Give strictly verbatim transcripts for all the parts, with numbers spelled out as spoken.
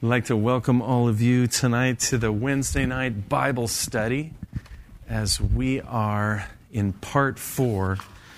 I'd like to welcome all of you tonight to the Wednesday night Bible study as we are in part four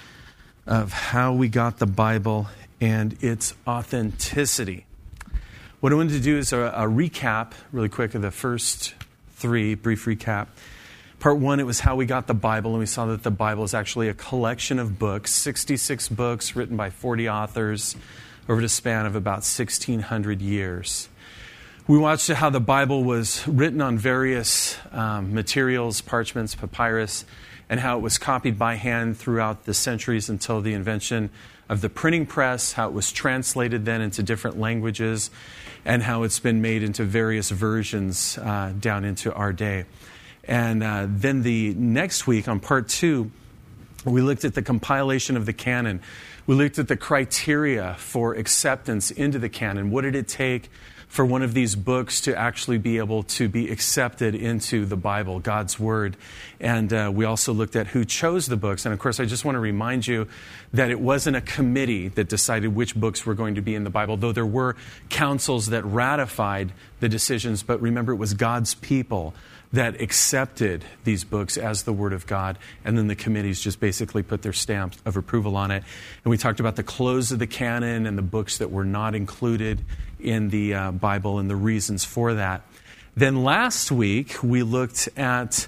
of how we got the Bible and its authenticity. What I wanted to do is a, a recap really quick of the first three, brief recap. Part one, it was how we got the Bible, and we saw that the Bible is actually a collection of books, sixty-six books written by forty authors over the span of about sixteen hundred years. We watched how the Bible was written on various um, materials, parchments, papyrus, and how it was copied by hand throughout the centuries until the invention of the printing press, how it was translated then into different languages, and how it's been made into various versions uh, down into our day. And uh, then the next week on part two, we looked at the compilation of the canon. We looked at the criteria for acceptance into the canon. What did it take for one of these books to actually be able to be accepted into the Bible, God's Word? And uh, we also looked at who chose the books. And of course, I just want to remind you that it wasn't a committee that decided which books were going to be in the Bible, though there were councils that ratified the decisions. But remember, it was God's people that accepted these books as the Word of God, and then the committees just basically put their stamp of approval on it. And we talked about the close of the canon and the books that were not included in the uh, Bible and the reasons for that. Then last week, we looked at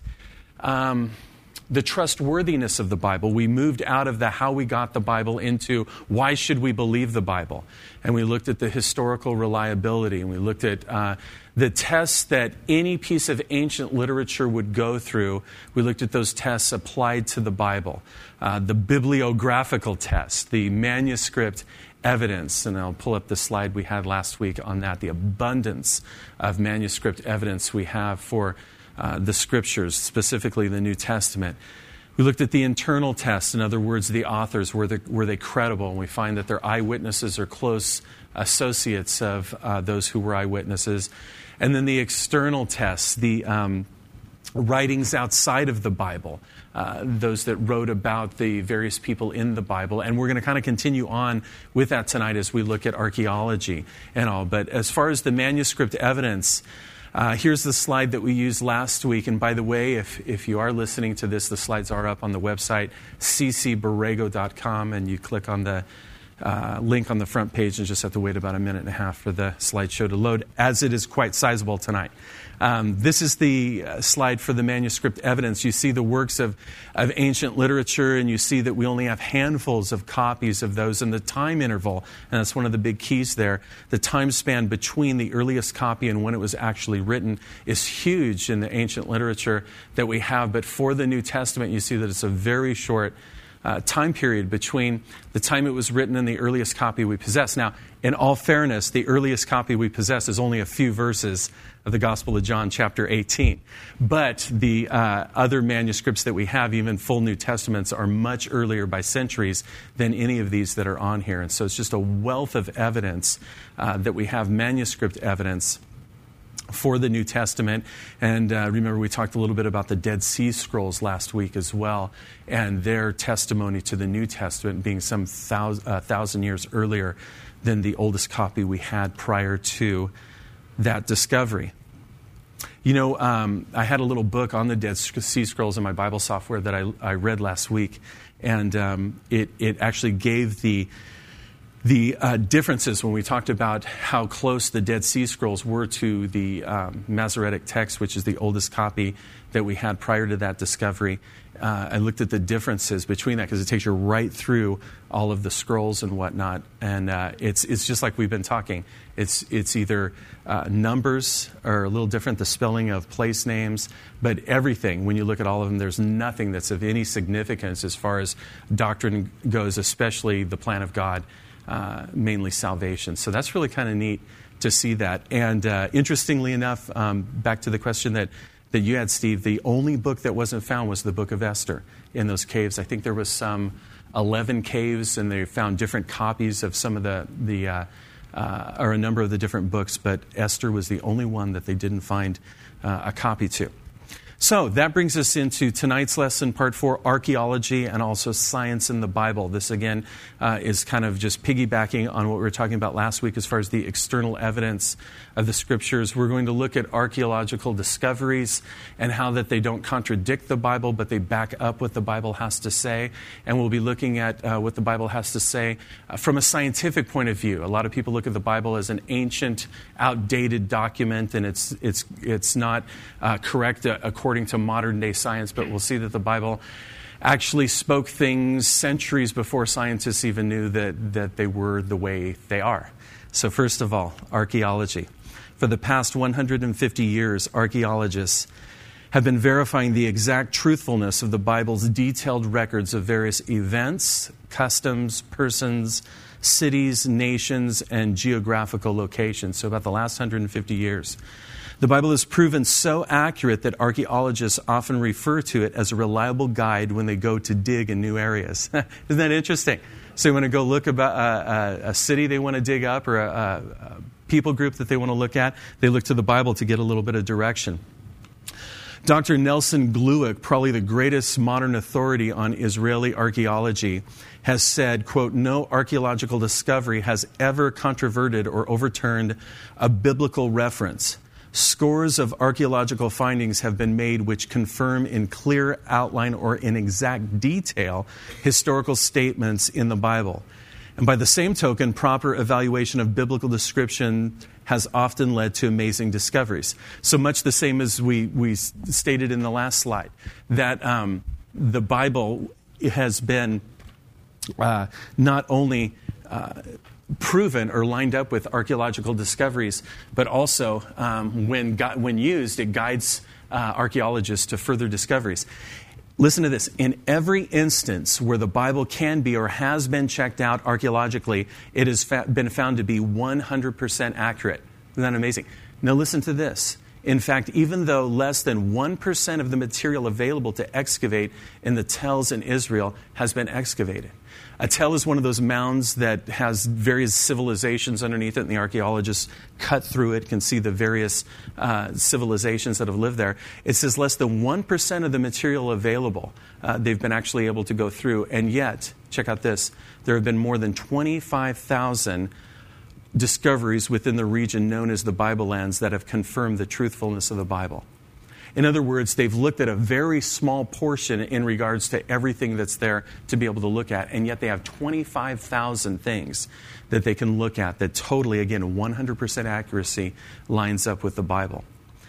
um, the trustworthiness of the Bible. We moved out of the how we got the Bible into why should we believe the Bible. And we looked at the historical reliability, and we looked at uh, the tests that any piece of ancient literature would go through. We looked at those tests applied to the Bible. Uh, the bibliographical test, the manuscript evidence, and I'll pull up the slide we had last week on that, the abundance of manuscript evidence we have for uh, the Scriptures, specifically the New Testament. We looked at the internal test, in other words, the authors, were they, were they credible? And we find that they're eyewitnesses or close associates of uh, those who were eyewitnesses. And then the external tests, the um, writings outside of the Bible, uh, those that wrote about the various people in the Bible. And we're going to kind of continue on with that tonight as we look at archaeology and all. But as far as the manuscript evidence, uh, here's the slide that we used last week. And by the way, if, if you are listening to this, the slides are up on the website, c c borrego dot com, and you click on the Uh, link on the front page and just have to wait about a minute and a half for the slideshow to load, as it is quite sizable tonight. Um, this is the uh, slide for the manuscript evidence. You see the works of, of ancient literature, and you see that we only have handfuls of copies of those, and the time interval, and that's one of the big keys there, the time span between the earliest copy and when it was actually written is huge in the ancient literature that we have. But for the New Testament, you see that it's a very short Uh, time period between the time it was written and the earliest copy we possess. Now, in all fairness, the earliest copy we possess is only a few verses of the Gospel of John, chapter eighteen. But the uh, other manuscripts that we have, even full New Testaments, are much earlier by centuries than any of these that are on here. And so it's just a wealth of evidence uh, that we have, manuscript evidence for the New Testament. And uh, remember, we talked a little bit about the Dead Sea Scrolls last week as well, and their testimony to the New Testament being some thousand, uh, thousand years earlier than the oldest copy we had prior to that discovery. You know, um, I had a little book on the Dead Sea Scrolls in my Bible software that I, I read last week, and um, it, it actually gave the The uh, differences when we talked about how close the Dead Sea Scrolls were to the um, Masoretic text, which is the oldest copy that we had prior to that discovery. Uh, I looked at the differences between that because it takes you right through all of the scrolls and whatnot. And uh, it's it's just like we've been talking. It's it's either uh, numbers are a little different, the spelling of place names, but everything, when you look at all of them, there's nothing that's of any significance as far as doctrine goes, especially the plan of God. Uh, mainly salvation. So that's really kind of neat to see that. And uh, interestingly enough, um, back to the question that, that you had, Steve, the only book that wasn't found was the book of Esther in those caves. I think there was some eleven caves, and they found different copies of some of the, the uh, uh, or a number of the different books, but Esther was the only one that they didn't find uh, a copy to. So that brings us into tonight's lesson, part four, archaeology and also science in the Bible. This, again, uh, is kind of just piggybacking on what we were talking about last week as far as the external evidence of the Scriptures. We're going to look at archaeological discoveries and how that they don't contradict the Bible, but they back up what the Bible has to say. And we'll be looking at uh, what the Bible has to say uh, from a scientific point of view. A lot of people look at the Bible as an ancient, outdated document, and it's it's it's not uh, correct uh, according to modern-day science, but we'll see that the Bible actually spoke things centuries before scientists even knew that, that they were the way they are. So first of all, archaeology. For the past one hundred fifty years, archaeologists have been verifying the exact truthfulness of the Bible's detailed records of various events, customs, persons, cities, nations, and geographical locations. So about the last one hundred fifty years. The Bible has proven so accurate that archaeologists often refer to it as a reliable guide when they go to dig in new areas. Isn't that interesting? So you want to go look about a, a, a city they want to dig up or a, a people group that they want to look at, they look to the Bible to get a little bit of direction. Doctor Nelson Glueck, probably the greatest modern authority on Israeli archaeology, has said, quote, "No archaeological discovery has ever controverted or overturned a biblical reference. Scores of archaeological findings have been made which confirm in clear outline or in exact detail historical statements in the Bible. And by the same token, proper evaluation of biblical description has often led to amazing discoveries." So much the same as we, we stated in the last slide, that um, the Bible has been uh, not only uh, proven or lined up with archaeological discoveries, but also um, when gu- when used, it guides uh, archaeologists to further discoveries. Listen to this. In every instance where the Bible can be or has been checked out archaeologically, it has fa- been found to be one hundred percent accurate. Isn't that amazing? Now listen to this. In fact, even though less than one percent of the material available to excavate in the tells in Israel has been excavated. A tell is one of those mounds that has various civilizations underneath it, and the archaeologists cut through it, can see the various uh, civilizations that have lived there. It says less than one percent of the material available uh, they've been actually able to go through, and yet, check out this, there have been more than twenty-five thousand discoveries within the region known as the Bible Lands that have confirmed the truthfulness of the Bible. In other words, they've looked at a very small portion in regards to everything that's there to be able to look at, and yet they have twenty-five thousand things that they can look at that totally, again, one hundred percent accuracy lines up with the Bible.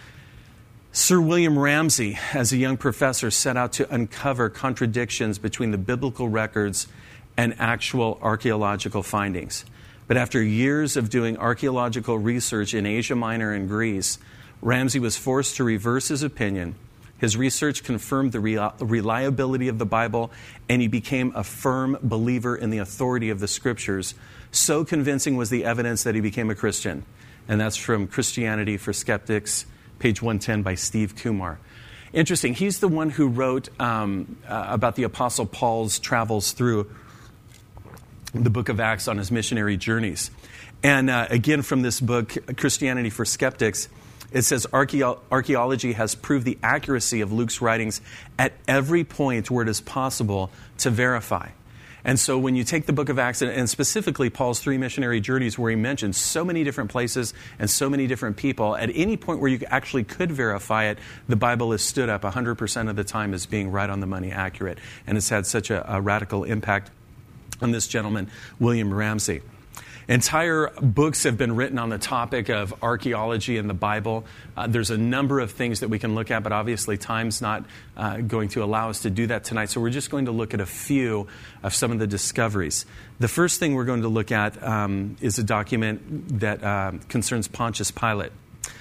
Sir William Ramsay, as a young professor, set out to uncover contradictions between the biblical records and actual archaeological findings. But after years of doing archaeological research in Asia Minor and Greece, Ramsay was forced to reverse his opinion. His research confirmed the reliability of the Bible, and he became a firm believer in the authority of the Scriptures. So convincing was the evidence that he became a Christian. And that's from Christianity for Skeptics, page one ten by Steve Kumar. Interesting. He's the one who wrote um, uh, about the Apostle Paul's travels through the book of Acts on his missionary journeys. And uh, again, from this book, Christianity for Skeptics, it says Archeo- archaeology has proved the accuracy of Luke's writings at every point where it is possible to verify. And so when you take the book of Acts, and specifically Paul's three missionary journeys, where he mentions so many different places and so many different people, at any point where you actually could verify it, the Bible has stood up one hundred percent of the time as being right on the money accurate. And it's had such a, a radical impact on this gentleman, William Ramsay. Entire books have been written on the topic of archaeology in the Bible. Uh, there's a number of things that we can look at, but obviously time's not uh, going to allow us to do that tonight. So we're just going to look at a few of some of the discoveries. The first thing we're going to look at um, is a document that uh, concerns Pontius Pilate.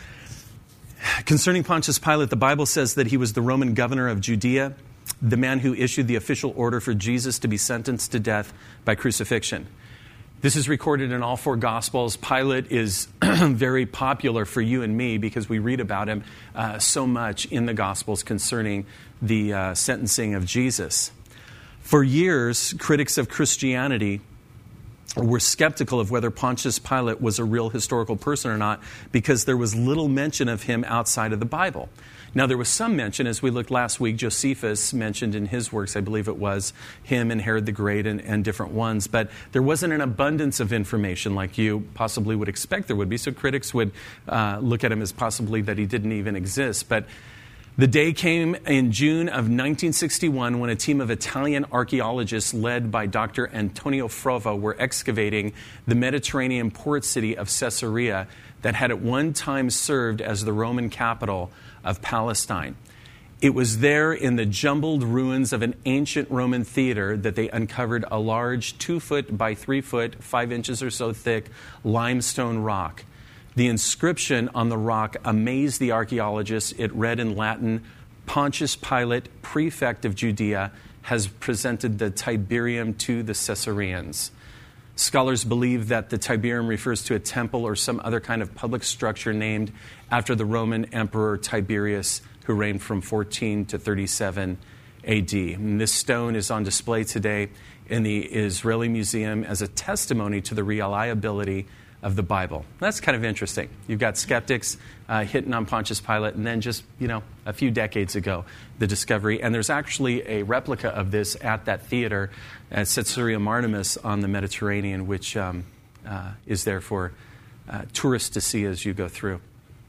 Concerning Pontius Pilate, the Bible says that he was the Roman governor of Judea, the man who issued the official order for Jesus to be sentenced to death by crucifixion. This is recorded in all four Gospels. Pilate is very popular for you and me because we read about him uh, so much in the Gospels concerning the uh, sentencing of Jesus. For years, critics of Christianity were skeptical of whether Pontius Pilate was a real historical person or not because there was little mention of him outside of the Bible. Now, there was some mention, as we looked last week, Josephus mentioned in his works, I believe it was, him and Herod the Great and, and different ones, but there wasn't an abundance of information like you possibly would expect there would be, so critics would uh, look at him as possibly that he didn't even exist. But the day came in June of nineteen sixty-one when a team of Italian archaeologists led by Doctor Antonio Frova were excavating the Mediterranean port city of Caesarea that had at one time served as the Roman capital of Palestine. It was there in the jumbled ruins of an ancient Roman theater that they uncovered a large two foot by three foot, five inches or so thick limestone rock. The inscription on the rock amazed the archaeologists. It read in Latin, "Pontius Pilate, prefect of Judea, has presented the Tiberium to the Caesareans." Scholars believe that the Tiberium refers to a temple or some other kind of public structure named after the Roman Emperor Tiberius, who reigned from fourteen to thirty-seven A D. And this stone is on display today in the Israeli Museum as a testimony to the reliability of the Bible. That's kind of interesting. You've got skeptics uh, hitting on Pontius Pilate, and then just, you know, a few decades ago, the discovery. And there's actually a replica of this at that theater at Caesarea Martimus on the Mediterranean, which um, uh, is there for uh, tourists to see as you go through.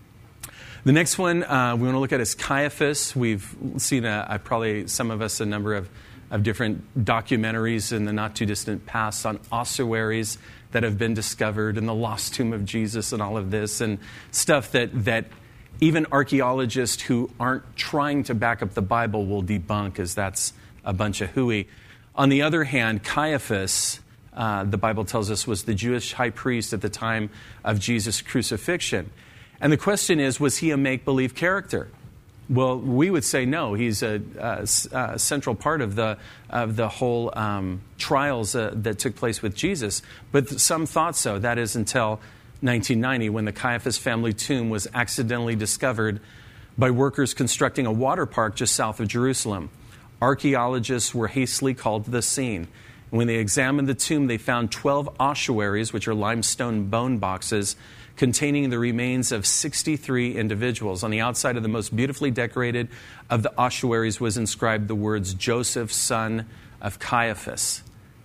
The next one uh, we want to look at is Caiaphas. We've seen, a, a, probably some of us, a number of, of different documentaries in the not-too-distant past on ossuaries that have been discovered and the lost tomb of Jesus and all of this and stuff that, that even archaeologists who aren't trying to back up the Bible will debunk, as that's a bunch of hooey. On the other hand, Caiaphas, uh, the Bible tells us, was the Jewish high priest at the time of Jesus' crucifixion. And the question is, was he a make-believe character? Well, we would say no. He's a, a, a central part of the of the whole um, trials uh, that took place with Jesus. But some thought so. That is until nineteen ninety, when the Caiaphas family tomb was accidentally discovered by workers constructing a water park just south of Jerusalem. Archaeologists were hastily called to the scene. And when they examined the tomb, they found twelve ossuaries, which are limestone bone boxes, containing the remains of sixty-three individuals. On the outside of the most beautifully decorated of the ossuaries was inscribed the words, "Joseph, son of Caiaphas."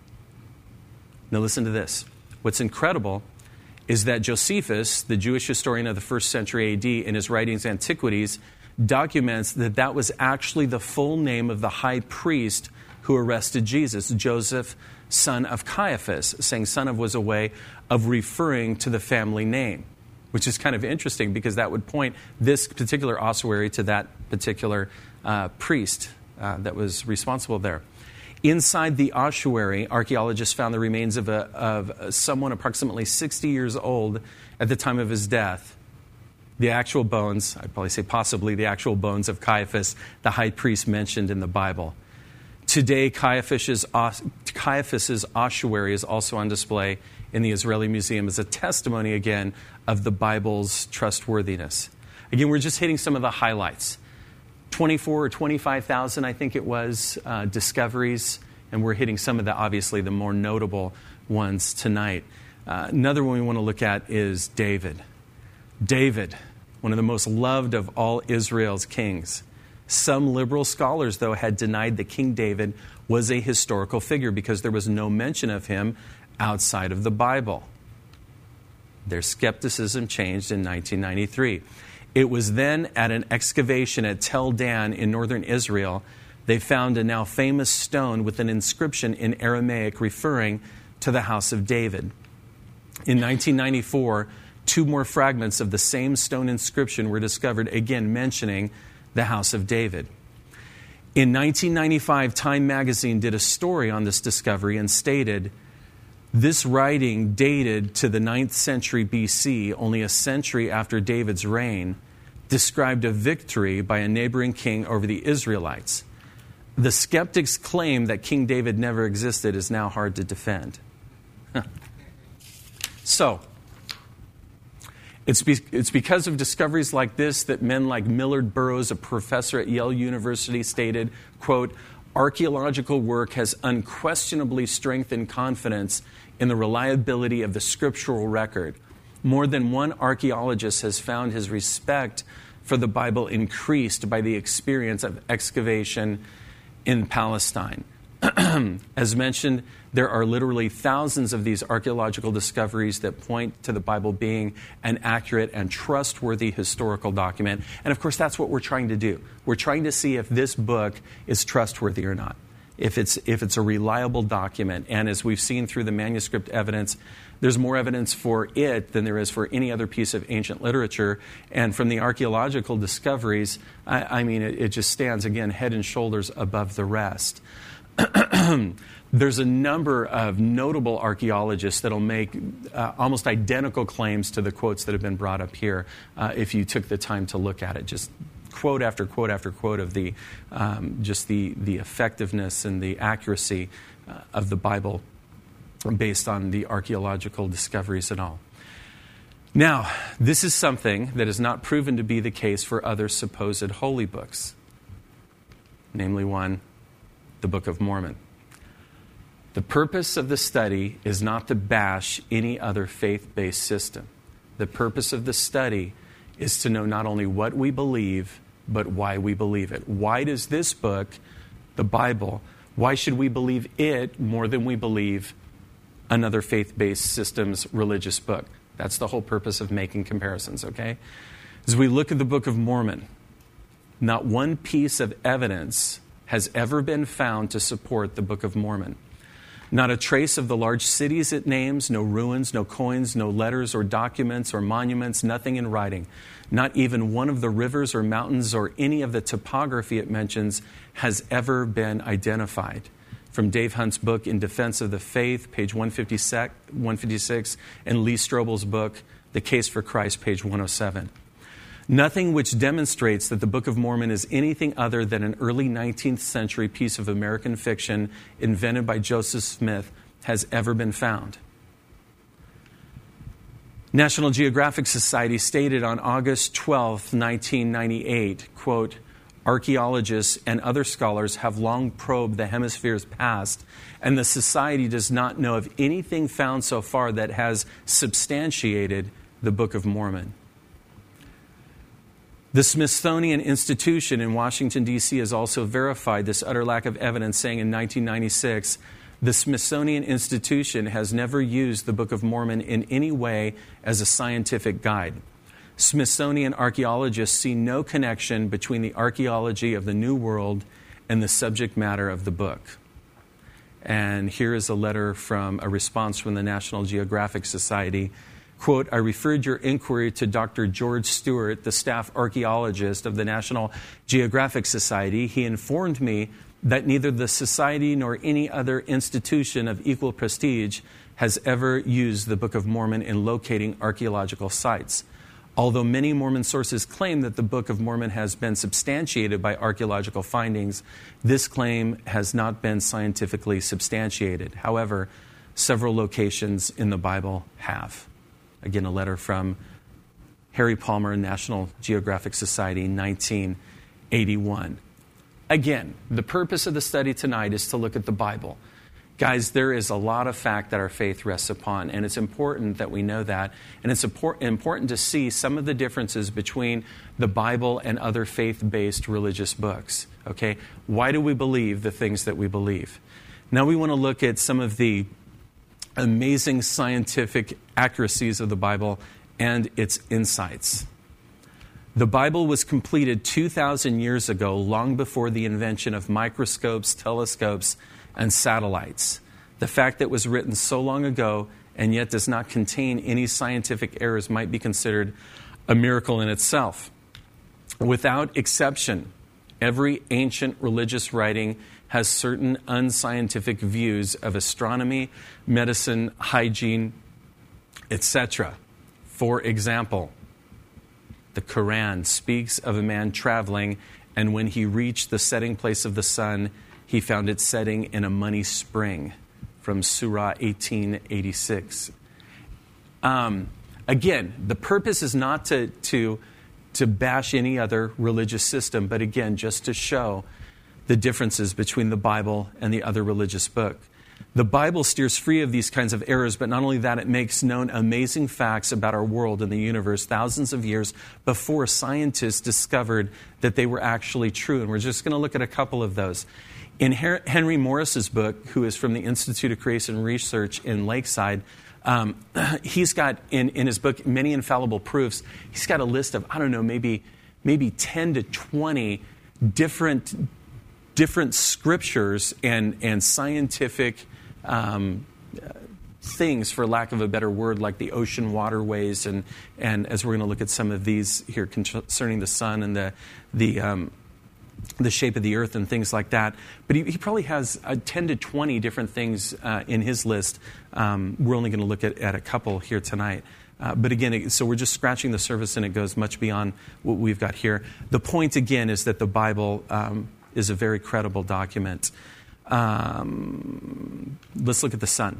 Now listen to this. What's incredible is that Josephus, the Jewish historian of the first century A D, in his writings Antiquities, documents that that was actually the full name of the high priest who arrested Jesus, Joseph, son of Caiaphas. Saying son of was a way of referring to the family name, which is kind of interesting because that would point this particular ossuary to that particular uh, priest uh, that was responsible there. Inside the ossuary, archaeologists found the remains of, a, of someone approximately sixty years old at the time of his death. The actual bones, I'd probably say possibly the actual bones of Caiaphas, the high priest mentioned in the Bible. Today, Caiaphas's, Caiaphas's ossuary is also on display in the Israeli Museum as a testimony, again, of the Bible's trustworthiness. Again, we're just hitting some of the highlights. twenty-four or twenty-five thousand, I think it was, uh, discoveries, and we're hitting some of the, obviously, the more notable ones tonight. Uh, another one we want to look at is David. David, one of the most loved of all Israel's kings. Some liberal scholars, though, had denied that King David was a historical figure because there was no mention of him outside of the Bible. Their skepticism changed in nineteen ninety-three. It was then at an excavation at Tel Dan in northern Israel, they found a now famous stone with an inscription in Aramaic referring to the house of David. In nineteen ninety-four, two more fragments of the same stone inscription were discovered, again mentioning the house of David. In nineteen ninety-five, Time magazine did a story on this discovery and stated, this writing dated to the ninth century B C, only a century after David's reign, described a victory by a neighboring king over the Israelites. The skeptics' claim that King David never existed is now hard to defend. So, It's, be, it's because of discoveries like this that men like Millard Burrows, a professor at Yale University, stated, quote, archaeological work has unquestionably strengthened confidence in the reliability of the scriptural record. More than one archaeologist has found his respect for the Bible increased by the experience of excavation in Palestine. As mentioned, there are literally thousands of these archaeological discoveries that point to the Bible being an accurate and trustworthy historical document. And of course, that's what we're trying to do. We're trying to see if this book is trustworthy or not, if it's if it's a reliable document. And as we've seen through the manuscript evidence, there's more evidence for it than there is for any other piece of ancient literature. And from the archaeological discoveries, I, I mean, it, it just stands, again, head and shoulders above the rest. There's a number of notable archaeologists that will make uh, almost identical claims to the quotes that have been brought up here uh, if you took the time to look at it. Just quote after quote after quote of the um, just the, the effectiveness and the accuracy uh, of the Bible based on the archaeological discoveries and all. Now, this is something that is not proven to be the case for other supposed holy books, namely one, the Book of Mormon. The purpose of the study is not to bash any other faith-based system. The purpose of the study is to know not only what we believe, but why we believe it. Why does this book, the Bible, why should we believe it more than we believe another faith-based system's religious book? That's the whole purpose of making comparisons, okay? As we look at the Book of Mormon, not one piece of evidence has ever been found to support the Book of Mormon. Not a trace of the large cities it names, no ruins, no coins, no letters or documents or monuments, nothing in writing. Not even one of the rivers or mountains or any of the topography it mentions has ever been identified. From Dave Hunt's book, In Defense of the Faith, page one fifty-six, and Lee Strobel's book, The Case for Christ, page one oh seven. Nothing which demonstrates that the Book of Mormon is anything other than an early nineteenth century piece of American fiction invented by Joseph Smith has ever been found. National Geographic Society stated on August twelfth, nineteen ninety-eight, quote, archaeologists and other scholars have long probed the hemisphere's past, and the Society does not know of anything found so far that has substantiated the Book of Mormon. The Smithsonian Institution in Washington, D C has also verified this utter lack of evidence, saying in nineteen ninety-six, the Smithsonian Institution has never used the Book of Mormon in any way as a scientific guide. Smithsonian archaeologists see no connection between the archaeology of the New World and the subject matter of the book. And here is a letter from a response from the National Geographic Society. Quote, I referred your inquiry to Doctor George Stewart, the staff archaeologist of the National Geographic Society. He informed me that neither the Society nor any other institution of equal prestige has ever used the Book of Mormon in locating archaeological sites. Although many Mormon sources claim that the Book of Mormon has been substantiated by archaeological findings, this claim has not been scientifically substantiated. However, several locations in the Bible have. Again, a letter from Harry Palmer, National Geographic Society, nineteen eighty-one. Again, the purpose of the study tonight is to look at the Bible. Guys, there is a lot of fact that our faith rests upon, and it's important that we know that. And it's important to see some of the differences between the Bible and other faith-based religious books. Okay? Why do we believe the things that we believe? Now we want to look at some of the amazing scientific accuracies of the Bible and its insights. The Bible was completed two thousand years ago, long before the invention of microscopes, telescopes, and satellites. The fact that it was written so long ago and yet does not contain any scientific errors might be considered a miracle in itself. Without exception, every ancient religious writing has certain unscientific views of astronomy, medicine, hygiene, et cetera. For example, the Quran speaks of a man traveling, and when he reached the setting place of the sun, he found it setting in a muddy spring, from Surah eighteen eighty-six. Um, again, the purpose is not to, to, to bash any other religious system, but again, just to show the differences between the Bible and the other religious book. The Bible steers free of these kinds of errors, but not only that, it makes known amazing facts about our world and the universe thousands of years before scientists discovered that they were actually true. And we're just going to look at a couple of those. In Henry Morris's book, who is from the Institute of Creation Research in Lakeside, um, he's got, in, in his book, Many Infallible Proofs, he's got a list of, I don't know, maybe, maybe ten to twenty different, different scriptures and, and scientific Um, uh, things, for lack of a better word, like the ocean waterways, and and as we're going to look at some of these here concerning the sun and the the um, the shape of the earth and things like that. But he, he probably has uh, ten to twenty different things uh, in his list. Um, we're only going to look at, at a couple here tonight. Uh, but again, it, so we're just scratching the surface, and it goes much beyond what we've got here. The point again is that the Bible um, is a very credible document. Um, let's look at the sun.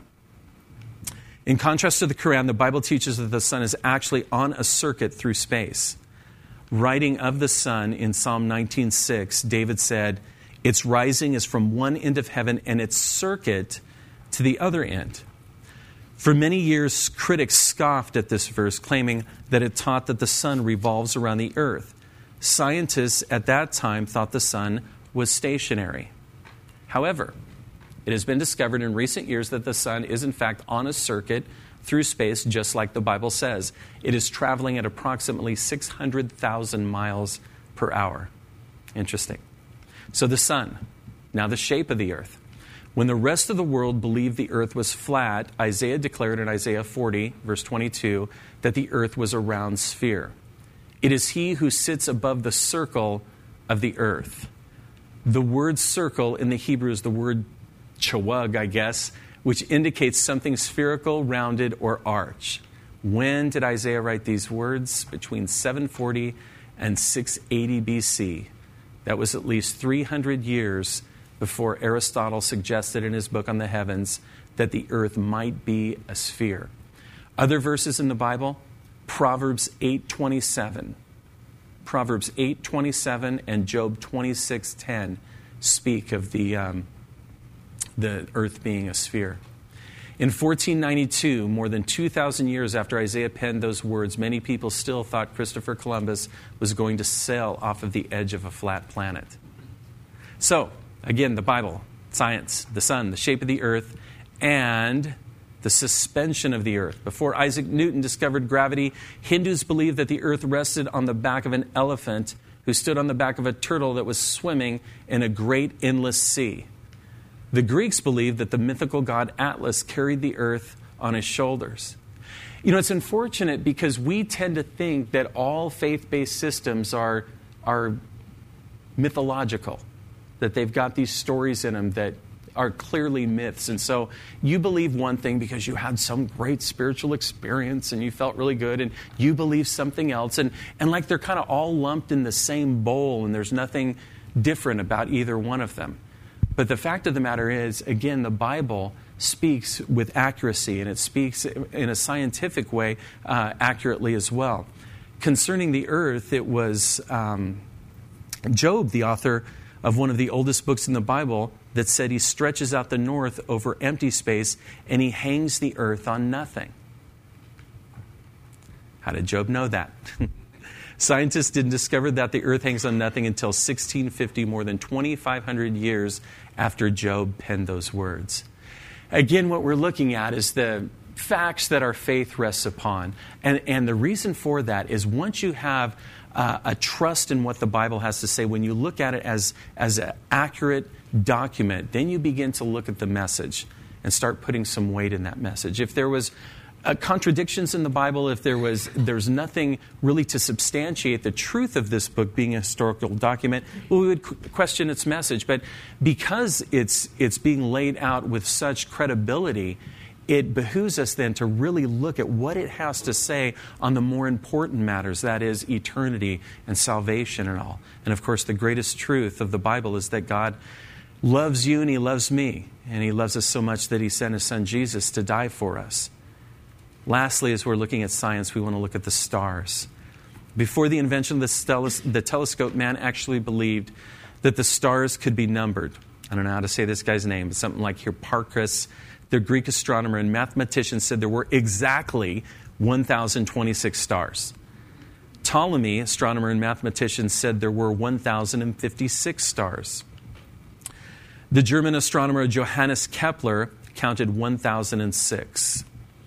In contrast to the Quran, the Bible teaches that the sun is actually on a circuit through space. Writing of the sun in Psalm nineteen six, David said, "Its rising is from one end of heaven and its circuit to the other end." For many years, critics scoffed at this verse, claiming that it taught that the sun revolves around the earth. Scientists at that time thought the sun was stationary. However, it has been discovered in recent years that the sun is in fact on a circuit through space, just like the Bible says. It is traveling at approximately six hundred thousand miles per hour. Interesting. So the sun, now the shape of the earth. When the rest of the world believed the earth was flat, Isaiah declared in Isaiah forty, verse twenty-two, that the earth was a round sphere. It is he who sits above the circle of the earth. The word circle in the Hebrew is the word chawag, I guess, which indicates something spherical, rounded, or arch. When did Isaiah write these words? Between seven forty and six eighty B C. That was at least three hundred years before Aristotle suggested in his book on the heavens that the earth might be a sphere. Other verses in the Bible, Proverbs eight twenty-seven. Proverbs eight twenty-seven and Job twenty-six ten speak of the, um, the earth being a sphere. In fourteen ninety-two, more than two thousand years after Isaiah penned those words, many people still thought Christopher Columbus was going to sail off of the edge of a flat planet. So, again, the Bible, science, the sun, the shape of the earth, and the suspension of the earth. Before Isaac Newton discovered gravity, Hindus believed that the earth rested on the back of an elephant who stood on the back of a turtle that was swimming in a great endless sea. The Greeks believed that the mythical god Atlas carried the earth on his shoulders. You know, it's unfortunate because we tend to think that all faith-based systems are, are mythological, that they've got these stories in them that are clearly myths. And so you believe one thing because you had some great spiritual experience and you felt really good, and you believe something else. And, and like they're kind of all lumped in the same bowl, and there's nothing different about either one of them. But the fact of the matter is, again, the Bible speaks with accuracy, and it speaks in a scientific way uh, accurately as well. Concerning the earth, it was um, Job, the author of one of the oldest books in the Bible, that said he stretches out the north over empty space and he hangs the earth on nothing. How did Job know that? Scientists didn't discover that the earth hangs on nothing until sixteen fifty, more than twenty-five hundred years after Job penned those words. Again, what we're looking at is the facts that our faith rests upon. And, and the reason for that is once you have uh, a trust in what the Bible has to say, when you look at it as, as an accurate document, then you begin to look at the message and start putting some weight in that message. If there was uh, contradictions in the Bible, if there was there's nothing really to substantiate the truth of this book being a historical document, well, we would qu- question its message. But because it's it's being laid out with such credibility, it behooves us then to really look at what it has to say on the more important matters, that is, eternity and salvation and all. And of course, the greatest truth of the Bible is that God loves you and He loves me. And He loves us so much that He sent His Son Jesus to die for us. Lastly, as we're looking at science, we want to look at the stars. Before the invention of the, teles- the telescope, man actually believed that the stars could be numbered. I don't know how to say this guy's name, but something like Hipparchus, the Greek astronomer and mathematician, said there were exactly one thousand twenty-six stars. Ptolemy, astronomer and mathematician, said there were one thousand fifty-six stars. The German astronomer Johannes Kepler counted one thousand six.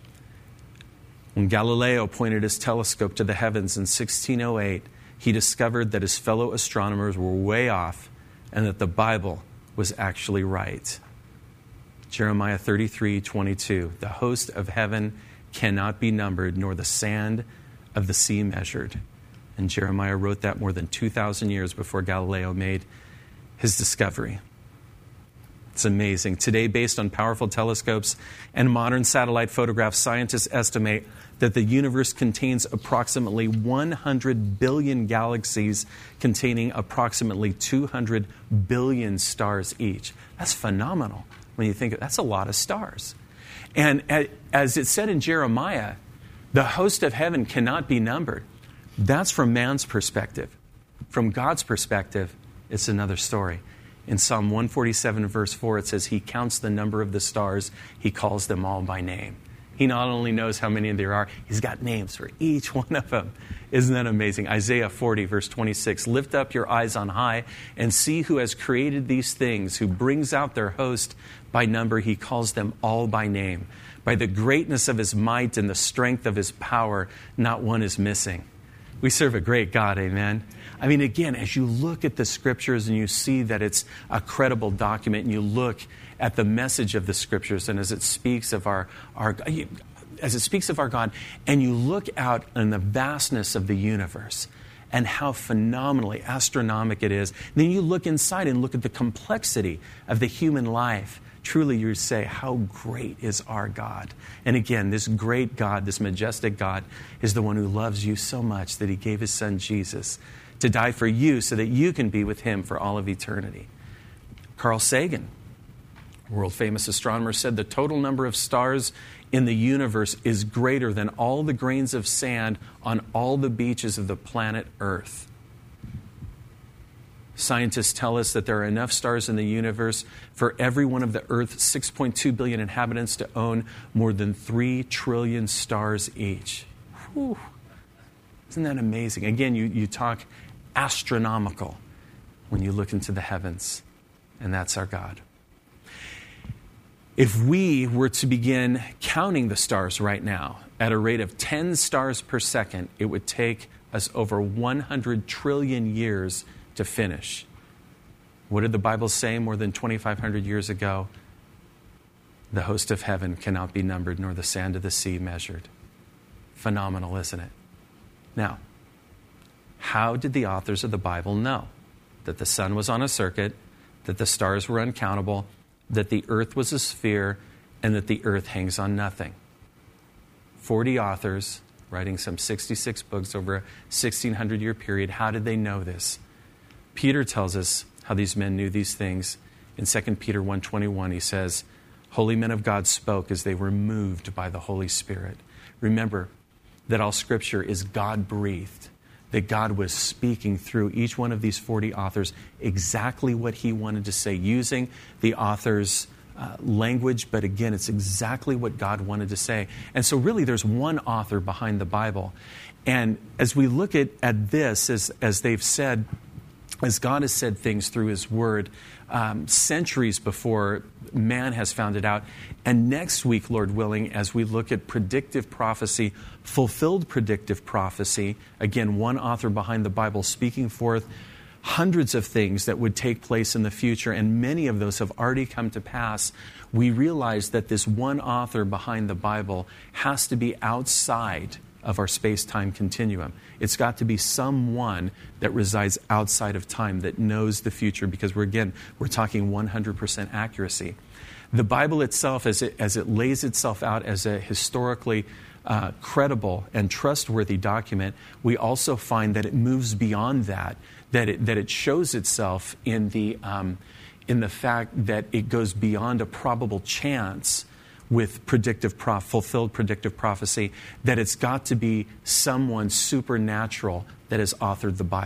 When Galileo pointed his telescope to the heavens in sixteen oh eight, he discovered that his fellow astronomers were way off and that the Bible was actually right. Jeremiah thirty-three twenty-two, the host of heaven cannot be numbered, nor the sand of the sea measured. And Jeremiah wrote that more than two thousand years before Galileo made his discovery. It's amazing. Today, based on powerful telescopes and modern satellite photographs, scientists estimate that the universe contains approximately one hundred billion galaxies containing approximately two hundred billion stars each. That's phenomenal when you think of it. That's a lot of stars. And as it said in Jeremiah, the host of heaven cannot be numbered. That's from man's perspective. From God's perspective, it's another story. In Psalm one forty-seven, verse four, it says, He counts the number of the stars. He calls them all by name. He not only knows how many there are, He's got names for each one of them. Isn't that amazing? Isaiah forty, verse twenty-six, Lift up your eyes on high and see who has created these things, who brings out their host by number. He calls them all by name. By the greatness of His might and the strength of His power, not one is missing. We serve a great God, amen? I mean, again, as you look at the Scriptures and you see that it's a credible document, and you look at the message of the Scriptures, and as it speaks of our, our as it speaks of our God, and you look out in the vastness of the universe and how phenomenally astronomical it is, then you look inside and look at the complexity of the human life. Truly, you say, how great is our God? And again, this great God, this majestic God, is the one who loves you so much that He gave His Son Jesus to die for you so that you can be with Him for all of eternity. Carl Sagan, world-famous astronomer, said the total number of stars in the universe is greater than all the grains of sand on all the beaches of the planet Earth. Scientists tell us that there are enough stars in the universe for every one of the Earth's six point two billion inhabitants to own more than three trillion stars each. Whew. Isn't that amazing? Again, you, you talk astronomical when you look into the heavens, and that's our God. If we were to begin counting the stars right now at a rate of ten stars per second, it would take us over one hundred trillion years to finish. What did the Bible say more than twenty-five hundred years ago? The host of heaven cannot be numbered, nor the sand of the sea measured. Phenomenal, isn't it? Now, how did the authors of the Bible know that the sun was on a circuit, that the stars were uncountable, that the earth was a sphere, and that the earth hangs on nothing? forty authors writing some sixty-six books over a sixteen hundred year period. How did they know this? Peter tells us how these men knew these things. In Second Peter one twenty-one, he says, Holy men of God spoke as they were moved by the Holy Spirit. Remember that all Scripture is God-breathed, that God was speaking through each one of these forty authors exactly what He wanted to say, using the author's uh, language, but again, it's exactly what God wanted to say. And so really there's one author behind the Bible. And as we look at, at this, as, as they've said, as God has said things through His Word um, centuries before man has found it out. And next week, Lord willing, as we look at predictive prophecy, fulfilled predictive prophecy, again, one author behind the Bible speaking forth hundreds of things that would take place in the future, and many of those have already come to pass. We realize that this one author behind the Bible has to be outside of our space-time continuum. It's got to be someone that resides outside of time, that knows the future, because we're, again, we're talking one hundred percent accuracy. The Bible itself, as it, as it lays itself out as a historically uh, credible and trustworthy document, we also find that it moves beyond that, that it, that it shows itself in the, um, in the fact that it goes beyond a probable chance with predictive prof- fulfilled predictive prophecy, that it's got to be someone supernatural that has authored the Bible.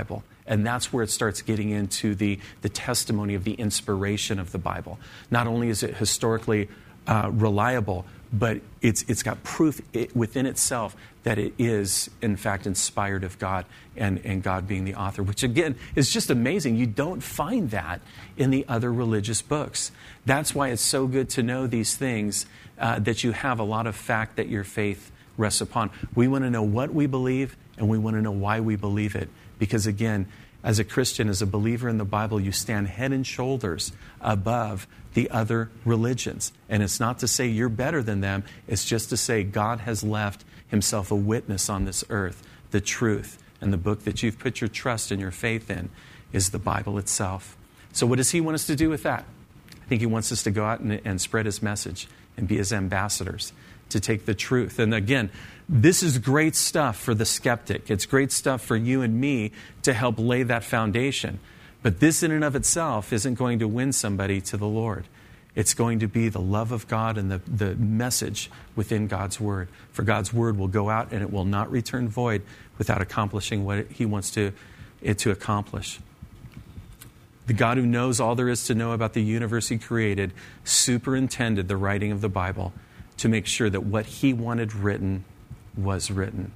And that's where it starts getting into the, the testimony of the inspiration of the Bible. Not only is it historically uh, reliable, but it's it's got proof within itself that it is, in fact, inspired of God, and, and God being the author, which, again, is just amazing. You don't find that in the other religious books. That's why it's so good to know these things, uh, that you have a lot of fact that your faith rests upon. We want to know what we believe, and we want to know why we believe it. Because, again, as a Christian, as a believer in the Bible, you stand head and shoulders above the other religions. And it's not to say you're better than them. It's just to say God has left himself a witness on this earth, the truth. And the book that you've put your trust and your faith in is the Bible itself. So what does he want us to do with that? I think he wants us to go out and, and spread his message and be his ambassadors, to take the truth. And again, this is great stuff for the skeptic. It's great stuff for you and me to help lay that foundation. But this in and of itself isn't going to win somebody to the Lord. It's going to be the love of God and the, the message within God's Word. For God's Word will go out and it will not return void without accomplishing what he wants to, it to accomplish. The God who knows all there is to know about the universe he created superintended the writing of the Bible to make sure that what he wanted written was written.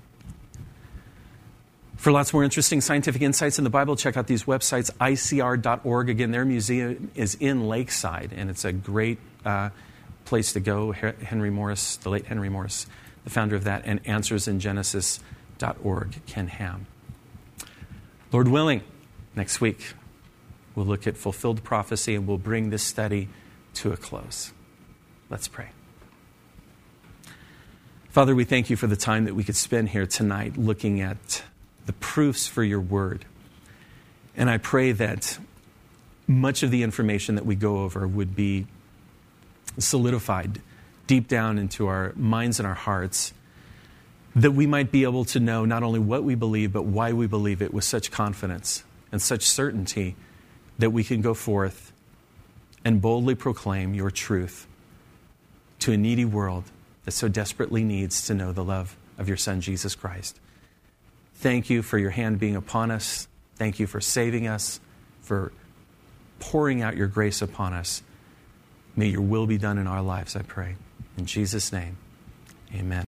For lots more interesting scientific insights in the Bible, check out these websites, I C R dot org. Again, their museum is in Lakeside, and it's a great uh, place to go. Henry Morris, the late Henry Morris, the founder of that, and answers in genesis dot org, Ken Ham. Lord willing, next week we'll look at fulfilled prophecy, and we'll bring this study to a close. Let's pray. Father, we thank you for the time that we could spend here tonight looking at the proofs for your word. And I pray that much of the information that we go over would be solidified deep down into our minds and our hearts, that we might be able to know not only what we believe, but why we believe it with such confidence and such certainty that we can go forth and boldly proclaim your truth to a needy world that so desperately needs to know the love of your Son, Jesus Christ. Thank you for your hand being upon us. Thank you for saving us, for pouring out your grace upon us. May your will be done in our lives, I pray. In Jesus' name, amen.